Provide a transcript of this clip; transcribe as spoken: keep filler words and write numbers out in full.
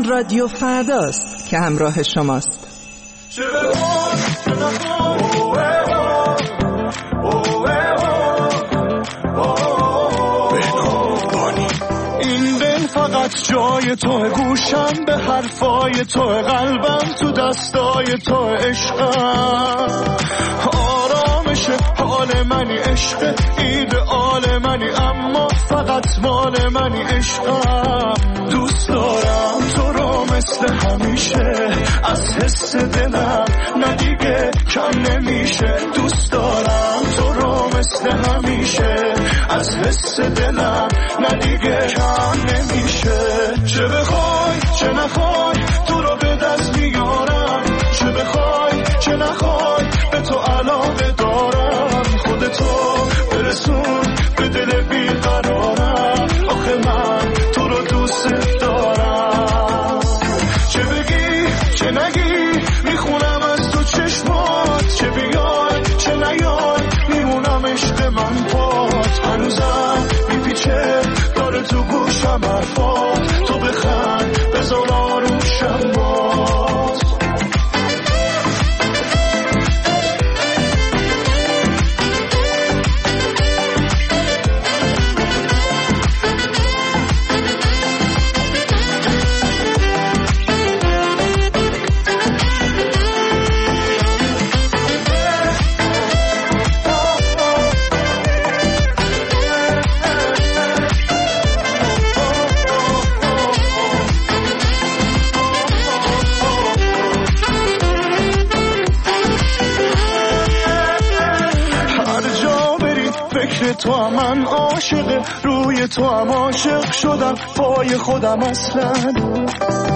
این رادیو فرداست که همراه شماست. این دل فقط جای تو، گوشم به حرفای تو، قلبم تو دستای تو، عشقم آرامش حال منی، عشق ایدئال منی، اما فقط مال منی، عشقم دوست دارم تو رو مثل همیشه، از حس دلم نه دیگه کم نمیشه، دوست دارم تو رو مثل همیشه، از حس دلم نه دیگه کم نمیشه، چه بخوای چه نخوای تو رو به دست میارم، چه بخوای چه نخوای به تو علاقه دارم، خودتو برسون به دل بیقرارم، آخه من تو رو دوست دارم، چه بگی چه نگی میخونم از تو چشمات، چه بیای چه نیای میمونم عشق من پات، هنوزم میپیچه داره تو گوشم حرفات، تو بخند بذار آروشم باز. تو هم من عاشق، روی تو هم عاشق شدم، پای خودم اصلا